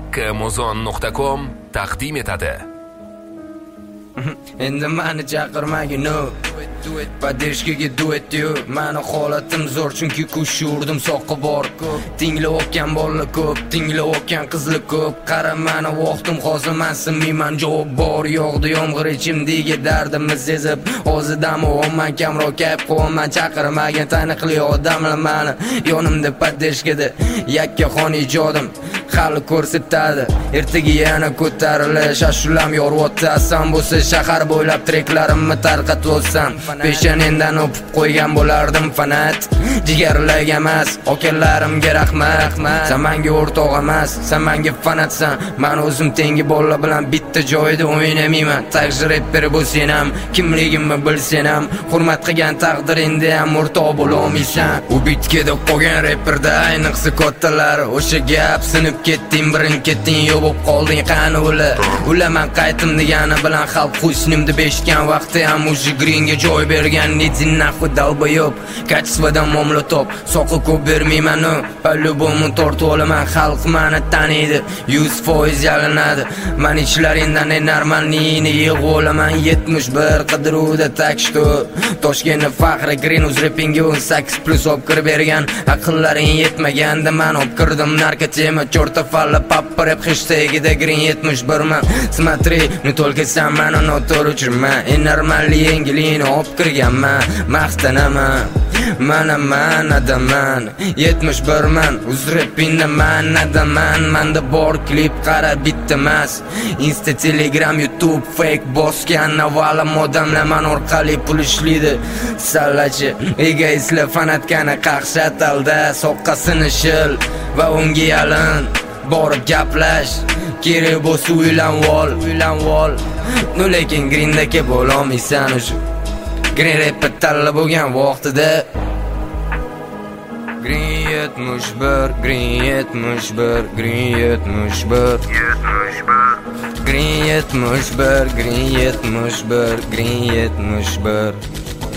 kmozon.com taqdim etadi. Endi meni chaqirmagin Padeshkaga duet diyor. Meni holatim zo'r chunki kush urdim soqqa bor ko'p. Tinglayotgan bola ko'p, tinglayotgan qizlar ko'p. Qara meni vaqtim hozir men sinmayman javob bor. Yog'di yomg'ir ichimdagi dardimni sezib, o'zidan o'man kamroq kayf qo'yman chaqirmagin taniqli odamlar meni yonimda Padeshkada yakkaxon ijodim hali ko'rsatadi. Ertaga yana ko'tarilish ashulam yoryapti. Asam bo'lsa shahar bo'ylab treklarimni tarqatib peshanendan o'pib qo'ygan bo'lardim fanat. Jigarlarga emas, okalarimga rahmat. Sen menga o'rtoq emas, sen menga fanatsan. Men o'zim tengi bolalar bilan bitta joyda o'ynamayman. Taqdir rapper bo'lsan ham, kimligimni bilsan ham, hurmat qilgan taqdiringda ham o'rtoq bo'la olmaysan. U bitkada qolgan rapperda ayniqsa kattalar o'sha gap sinib ketding, birin-ketin yo'q qolding qani ular men qaytim degani bilan xalq husnimda beshgan vaqti ham o'sha gringa joy bergan nidin nahvi dalboyob kachsvadan muomala top soqi ko'p bermayman по-любому tortib olaman. Xalq meni taniydi 100% yalinadi. Men ichlaringdan normalniyni yig'ib olaman. 71 qidiruvda takshto Toshkentni faxri green uz rappingga 18+ olib kirib bergan. Aqllaring yetmaganda men olib kirdim narkotema chorta falla pappa rap hashtagida green 71 man. Смотри, не только сам meni noto'g'ri uchirma. Normalni yengilini olib kirganman. Maqtanaman. Mana adaman 71 man. Uz rappingda man adaman. Menda bor klip qara bitta emas. Insta, Telegram, YouTube fake bosgan avalim odamlar men orqali pul ishlaydi. Sallachi egoistlar fanatkani qaqshat alda soqqasini shil va unga yalin. Borib gaplash, kerak bo'lsa uylanvol. No lekin grindaka bo'la olmaysan o'sha. Green rap tanlab bo'lgan vaqtida. Green 71, Green 71, Green 71. Green 71, Green 71, Green 71.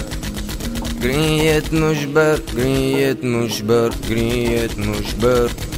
Green 71, Green 71, Green 71.